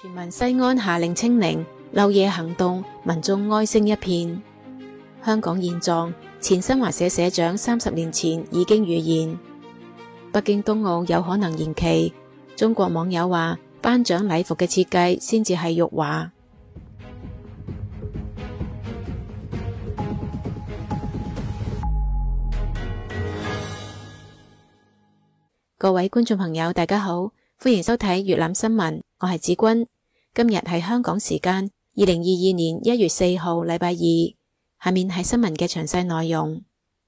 全民西安下令清零，漏夜行動，民眾哀聲一片。香港現狀，前新華社社長30年前已經預言，北京冬奧有可能延期。中國網友話，頒獎禮服嘅設計先至係辱華。各位觀眾朋友，大家好，歡迎收睇粵覽新聞，我係子君。今日係香港時間2022年1月4號禮拜二，下面係新聞嘅詳細內容。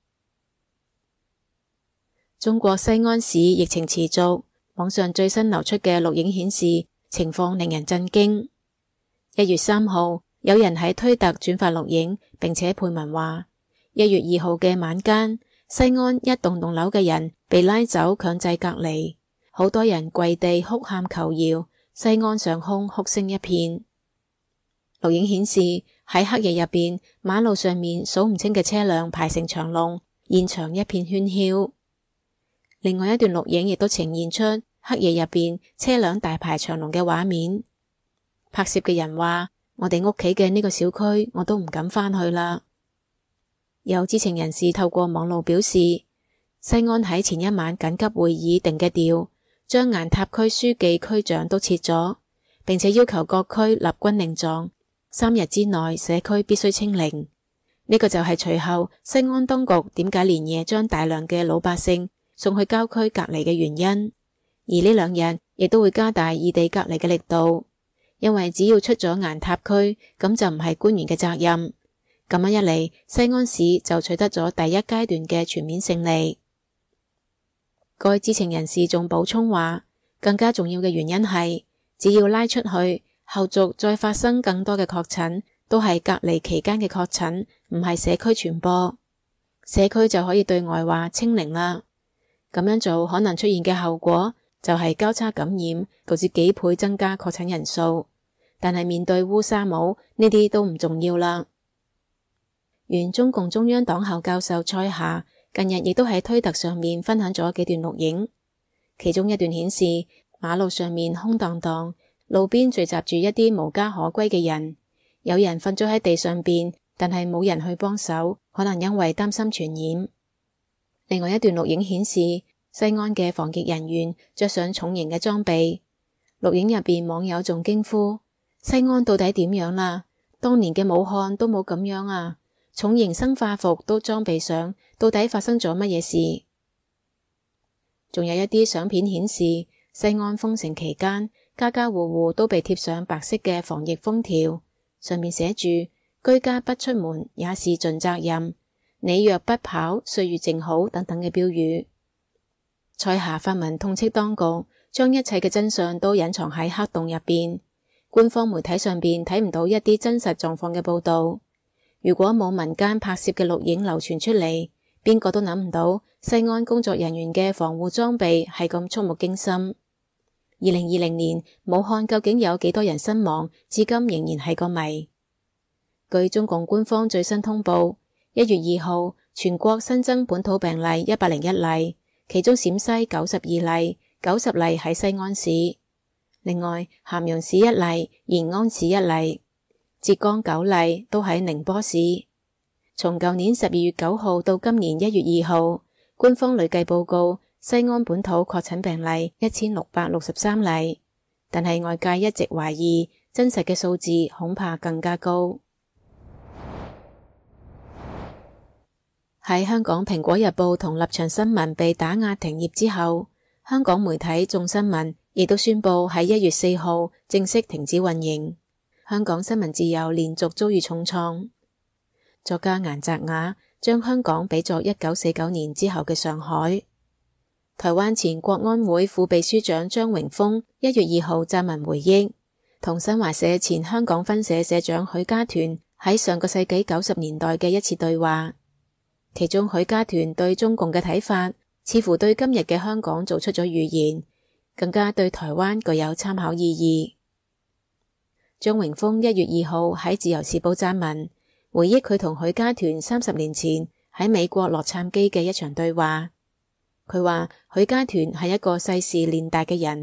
中國西安市疫情持續，網上最新流出嘅錄影顯示，情況令人震驚。1月3號，有人喺推特轉發錄影，並且配文話：1月2號嘅晚間，西安一棟樓嘅人被拉走強制隔離，好多人跪地哭喊求饒，西安上空哭聲一片。錄影顯示，喺黑夜入邊，馬路上面數唔清嘅車輛排成長龍，現場一片喧囂。另外一段錄影亦都呈現出黑夜入邊車輛大排長龍嘅畫面。拍攝嘅人話：我哋屋企嘅呢個小區我都唔敢返去啦。有知情人士透過網路表示，西安喺前一晚緊急會議定嘅調，將雁塔區書記區長都撤咗，並且要求各區立軍令狀，3日之內社區必須清零。呢個就係隨後西安當局點解連夜將大量嘅老百姓送去郊區隔離嘅原因。而呢2日亦都會加大異地隔離嘅力度，因為只要出咗雁塔區，咁就唔係官員嘅責任。咁樣一嚟，西安市就取得咗第一階段嘅全面勝利。該知情人士仲補充話，更加重要嘅原因係，只要拉出去，後續再發生更多嘅確診，都係隔離期間嘅確診，唔係社區傳播。社區就可以對外話清零啦。咁樣做可能出現嘅後果，就係交叉感染，導致幾倍增加確診人數。但係面對烏紗帽，呢啲都唔重要啦。原中共中央黨校教授蔡霞近日亦都喺推特上面分享咗幾段錄影，其中一段顯示馬路上面空蕩蕩，路邊聚集住一啲無家可歸嘅人，有人瞓咗喺地上邊，但係冇人去幫手，可能因為擔心傳染。另外一段錄影顯示西安嘅防疫人員着上重型嘅裝備，錄影入邊網友仲驚呼：西安到底點樣啦？當年嘅武漢都冇咁樣啊！重型生化服都裝備上，到底發生咗乜嘢事？仲有一啲相片顯示，西安封城期間，家家戶戶都被貼上白色嘅防疫封條，上面寫住居家不出門也是盡責任，你若不跑，歲月靜好等等嘅標語。蔡霞發文痛斥當局，將一切嘅真相都隱藏喺黑洞入邊，官方媒體上邊睇唔到一啲真實狀況嘅報道。如果冇民間拍攝嘅錄影流傳出嚟，邊個都諗唔到西安工作人員嘅防護裝備係咁觸目驚心。2020年武漢究竟有幾多人身亡，至今仍然係個謎。據中共官方最新通報，1月2號全國新增本土病例101例，其中陝西92例，90例喺西安市。另外咸陽市1例，延安市1例。浙江9例，都喺寧波市。從舊年12月9號到今年1月2號，官方累計報告西安本土確診病例1663例，但係外界一直懷疑真實嘅數字恐怕更加高。喺香港蘋果日報同立場新聞被打壓停業之後，香港媒體眾新聞亦都宣布喺1月4號正式停止運營。香港新聞自由連續遭遇重創。作家顏澤雅將香港比作1949年之後嘅上海。台灣前國安會副秘書長張榮峰1月2號撰文回憶，同新華社前香港分社社長許家屯喺上個世紀90年代嘅一次對話，其中許家屯對中共嘅睇法似乎對今日嘅香港做出咗預言，更加對台灣具有參考意義。張榮峰1月2號喺自由時報撰文，回憶佢同許家屯30年前喺美國洛杉磯嘅一場對話。佢話許家屯係一個世事練大嘅人，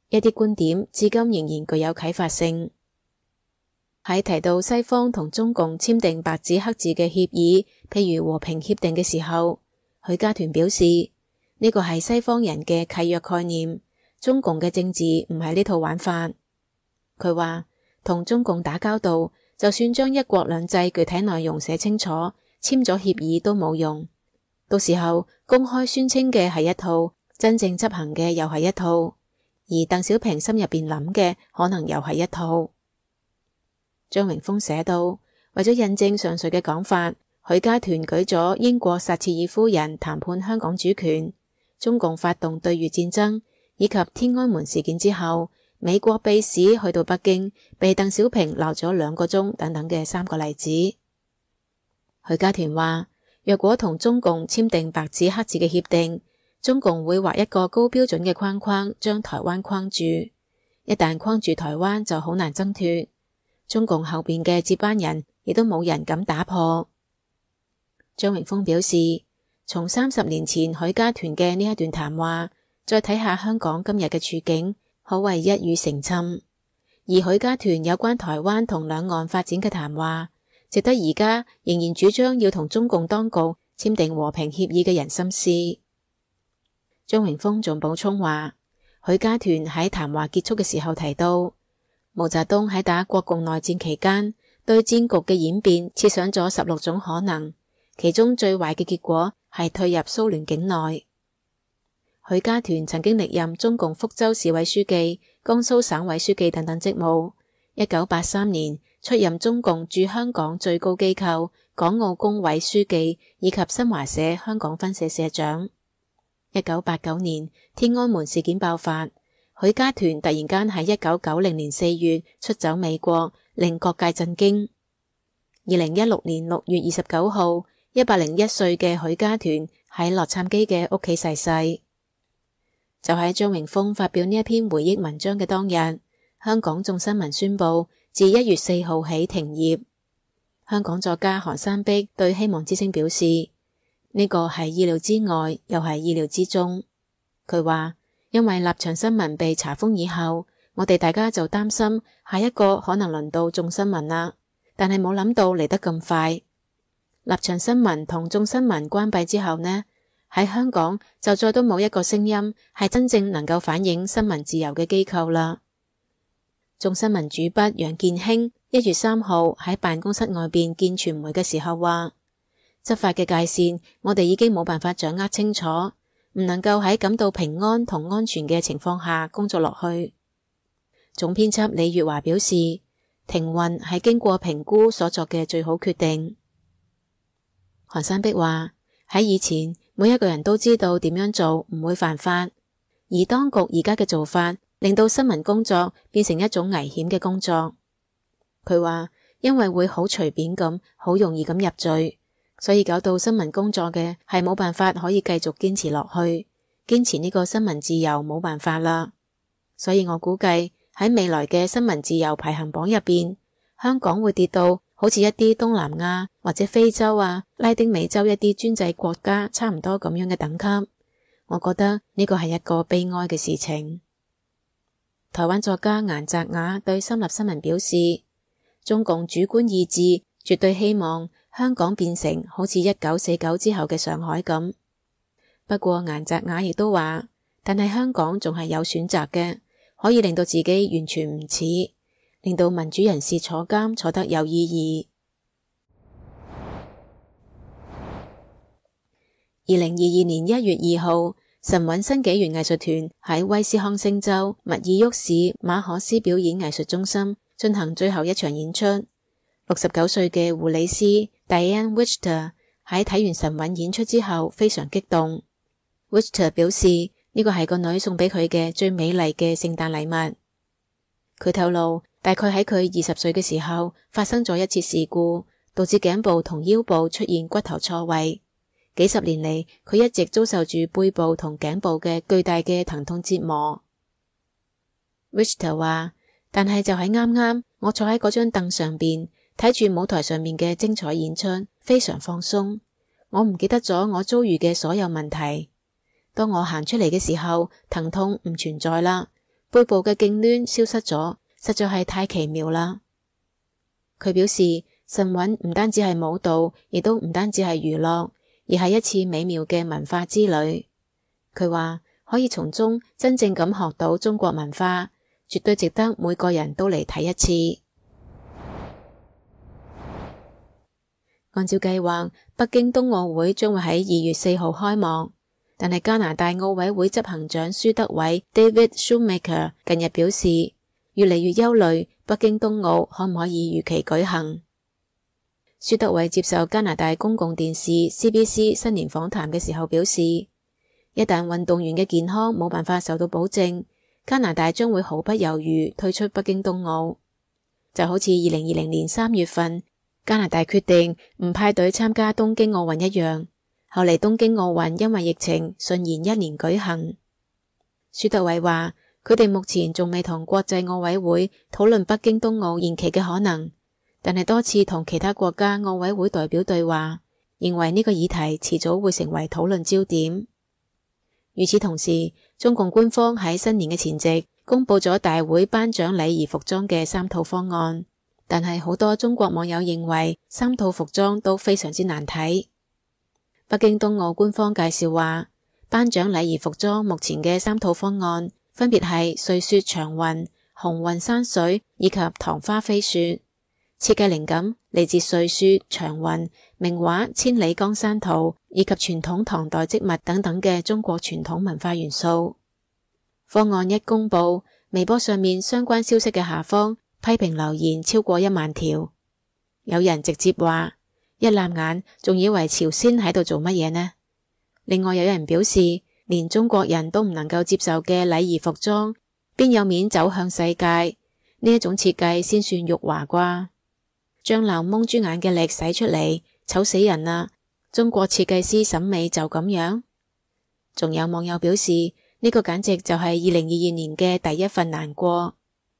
一啲觀點至今仍然具有啟發性。喺提到西方同中共簽訂白紙黑字嘅協議，譬如和平協定嘅時候，許家屯表示呢個係西方人嘅契約概念，中共嘅政治唔係呢套玩法。佢話同中共打交道，就算將一國兩制具體內容寫清楚，簽咗協議都冇用，到時候公開宣稱嘅係一套，真正執行嘅又係一套，而鄧小平心入邊諗嘅可能又係一套。張榮峰寫道，為咗印證上述嘅講法，許家屯舉咗英國撒切爾夫人談判香港主權、中共發動對越戰爭以及天安門事件之後，美國秘使去到北京被鄧小平鬧咗2個鐘等等嘅3個例子。許家屯話，若果同中共簽訂白紙黑字嘅協定，中共會畫一個高標準嘅框框，將台灣框住，一旦框住台灣就好難掙脫。中共後邊嘅接班人亦都冇人敢打破。張榮峰表示，從30年前許家屯嘅呢一段談話，再睇下香港今日嘅處境，可謂一語成讖。而許家屯有關台灣同兩岸發展嘅談話，值得而家仍然主張要同中共當局簽訂和平協議嘅人深思。張榮峰仲補充話，許家屯喺談話結束嘅時候提到，毛澤東喺打國共內戰期間，對戰局嘅演變設想咗16種可能，其中最壞嘅結果係退入蘇聯境內。許家屯曾經歷任中共福州市委書記、江蘇省委書記等等職務。1983年出任中共駐香港最高機構港澳工委書記以及新華社香港分社社長。1989年天安門事件爆發，許家屯突然間喺1990年4月出走美國，令各界震驚。2016年6月29號，101歲嘅許家屯喺洛杉磯嘅屋企逝世。就喺張榮峰發表呢一篇回憶文章嘅當日，香港眾新聞宣布自1月4號起停業。香港作家韓山碧對希望之聲表示，呢個係意料之外，又係意料之中。佢話，因為立場新聞被查封以後，我哋大家就擔心下一個可能輪到眾新聞啦，但係冇諗到嚟得咁快。立場新聞同眾新聞關閉之後呢，喺香港就再都冇一個聲音係真正能夠反映新聞自由嘅機構啦。眾新聞主筆楊健興1月3號喺辦公室外邊見傳媒嘅時候話，執法嘅界線我哋已經冇辦法掌握清楚，唔能夠喺感到平安同安全嘅情況下工作落去。總編輯李月華表示，停運係經過評估所作嘅最好決定。韓山碧話，喺以前每一個人都知道點樣做唔會犯法，而當局而家嘅做法令到新聞工作變成一種危險嘅工作。佢話，因為會好隨便咁，好容易咁入罪，所以搞到新聞工作嘅係冇辦法可以繼續堅持落去，堅持呢個新聞自由冇辦法啦。所以我估計喺未來嘅新聞自由排行榜入邊，香港會跌到好似一啲東南亞或者非洲啊、拉丁美洲一啲專制國家差唔多咁樣嘅等級。我覺得呢個係一個悲哀嘅事情。台灣作家顏澤雅對深立新聞表示，中共主觀意志絕對希望香港變成好似1949之後嘅上海咁。不過顏澤雅亦都話，但係香港仲係有選擇嘅，可以令到自己完全唔似，令到民主人士坐監坐得有意義。2022年1月2號，神韻新紀元藝術團喺威斯康星州密爾沃市馬可斯表演藝術中心進行最後一場演出。69歲嘅護理師 Diane Wichter 喺睇完神韻演出之後非常激動。Wichter 表示呢個係個女送俾佢嘅最美麗嘅聖誕禮物。佢透露，大概喺佢20歲嘅時候發生咗一次事故，導致頸部同腰部出現骨頭錯位。幾十年嚟，佢一直遭受住背部同頸部嘅巨大嘅疼痛折磨。Wichter 話，但係就係啱啱我坐喺嗰張凳上邊，睇住舞台上面嘅精彩演出，非常放鬆。我唔記得咗我遭遇嘅所有問題。當我行出嚟嘅時候，疼痛唔存在啦， 背部嘅痙攣消失咗，實在係太奇妙啦。佢表示神韻唔單止係舞蹈，亦都唔單止係娛樂，而係一次美妙嘅文化之旅。佢話可以從中真正咁學到中國文化，絕對值得每個人都嚟睇一次。按照計劃，北京冬奧會將會喺2月4號開幕，但係加拿大奧委會執行長舒德偉 David Shoemaker 近日表示，越嚟越憂慮北京冬奧可唔可以如期舉行。舒德偉接受加拿大公共電視 CBC 新年訪談嘅時候表示，一旦運動員嘅健康冇辦法受到保證，加拿大將會毫不猶豫退出北京冬奧，就好似2020年3月份加拿大決定唔派隊參加東京奧運一樣。後嚟東京奧運因為疫情順延1年舉行。舒德偉話，佢哋目前仲未同國際奧委會討論北京冬奧延期嘅可能，但係多次同其他國家奧委會代表對話，認為呢個議題遲早會成為討論焦點。與此同時，中共官方喺新年嘅前夕公布咗大會頒獎禮儀服裝嘅3套方案，但係好多中國網友認為3套服裝都非常之難睇。北京冬奧官方介紹話，頒獎禮儀服裝目前嘅3套方案分別係瑞雪祥雲、紅雲山水以及棠花飛雪，設計靈感嚟自瑞雪、祥雲、名畫《千里江山圖》以及傳統唐代織物等等嘅中國傳統文化元素。方案一公布，微博上面相關消息嘅下方批評留言超過1萬條，有人直接話，一攬眼仲以為朝鮮喺度做乜嘢呢？另外有人表示，連中國人都唔能夠接受嘅禮儀服裝，邊有面走向世界？呢一種設計先算辱華啩？將流蒙豬眼嘅力使出嚟，醜死人啦！中國設計師審美就咁樣？仲有網友表示，呢個簡直就係2022年嘅第一份難過。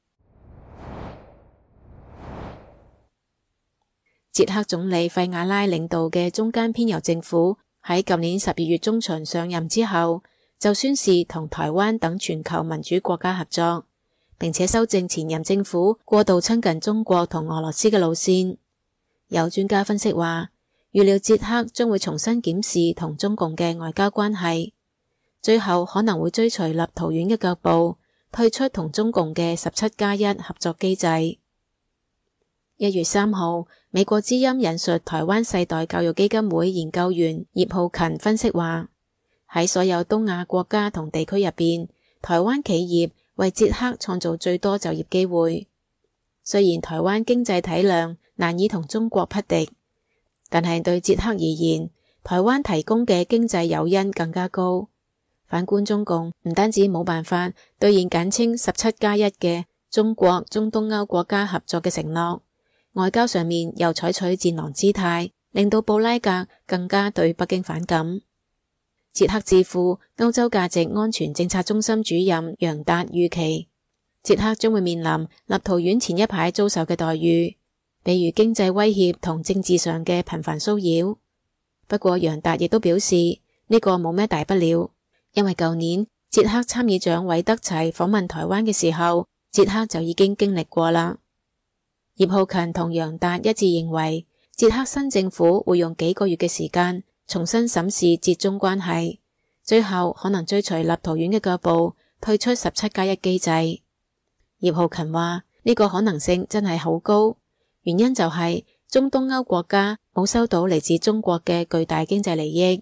捷克總理費亞拉領導嘅中間偏右政府喺舊年12月中旬上任之後，就宣示同台灣等全球民主國家合作，並且修正前任政府過度親近中國同俄羅斯嘅路線。有專家分析話，預料捷克將會重新檢視同中共嘅外交關係，最後可能會追隨立陶宛嘅腳步，退出同中共嘅17+1合作機制。1月3號，美國之音引述台灣世代教育基金會研究員葉浩勤分析話，喺所有東亞國家同地區入邊，台灣企業為捷克創造最多就業機會。雖然台灣經濟體量難以同中國匹敵，但係對捷克而言，台灣提供嘅經濟誘因更加高。反觀中共，唔單止冇辦法兌現簡稱17+1嘅中國中東歐國家合作嘅承諾，外交上面又採取戰狼姿態，令到布拉格更加對北京反感。捷克智庫歐洲價值安全政策中心主任楊達預期，捷克將會面臨立陶宛前一排遭受嘅待遇，比如經濟威脅同政治上嘅頻繁騷擾。不過楊達亦都表示，呢個冇咩大不了，因為舊年捷克參議長韋德齊訪問台灣嘅時候，捷克就已經經歷過啦。葉浩勤同楊達一致認為，捷克新政府會用幾個月嘅時間重新審視捷中關係，最後可能追隨立陶宛嘅腳步，退出17+1機制。葉浩勤話，呢個可能性真係好高，原因就係中東歐國家冇收到嚟自中國嘅巨大經濟利益。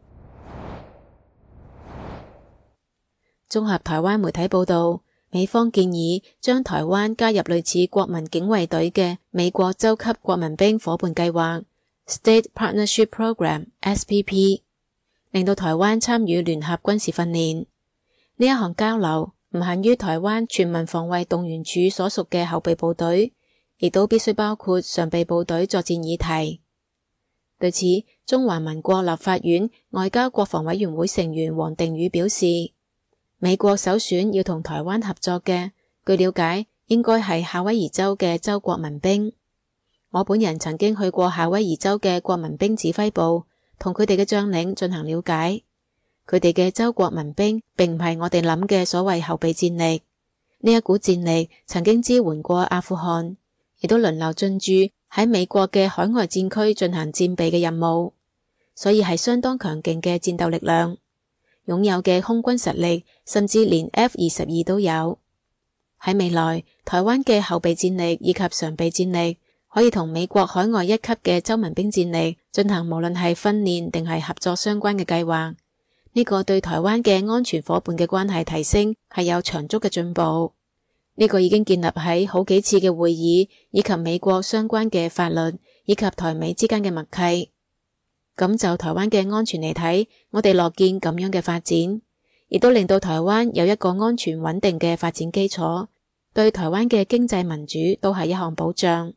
綜合台灣媒體報道，美方建議將台灣加入類似國民警衛隊嘅美國州級國民兵夥伴計劃 State Partnership Program SPP， 令到台灣參與聯合軍事訓練。呢一項交流唔限於台灣全民防衛動員處所屬嘅後備部隊，亦都必須包括常備部隊作戰議題。對此，中華民國立法院外交國防委員會成員王定宇表示，美國首選要同台灣合作嘅，據了解應該係夏威夷州嘅州國民兵。我本人曾經去過夏威夷州嘅國民兵指揮部，同佢哋嘅將領進行了解。佢哋嘅州國民兵並唔係我哋諗嘅所謂後備戰力， 呢一股戰力曾經支援過阿富汗，亦都輪流進駐喺美國嘅海外戰區進行戰備嘅任務，所以係相當強勁嘅戰鬥力量，擁有嘅空軍實力甚至連 F-22都有。喺未來，台灣嘅後備戰力以及常備戰力可以同美國海外一級嘅洲民兵戰力進行無論係訓練定係合作相關嘅計劃。呢個對台灣嘅安全夥伴嘅關係提升係有長足嘅進步。呢個已經建立喺好幾次嘅會議以及美國相關嘅法律以及台美之間嘅默契。咁就台灣嘅安全嚟睇，我哋樂見咁樣嘅發展，亦都令到台灣有一個安全穩定嘅發展基礎，對台灣嘅經濟民主都係一項保障。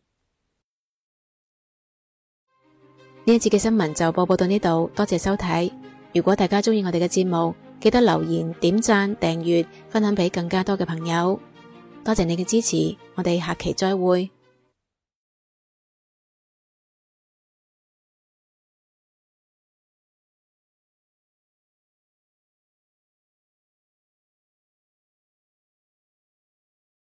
呢一節嘅新聞就播報到呢度，多謝收睇。如果大家鍾意我哋嘅節目，記得留言、點讚、訂閱、分享俾更加多嘅朋友。多謝你嘅支持，我哋下期再會。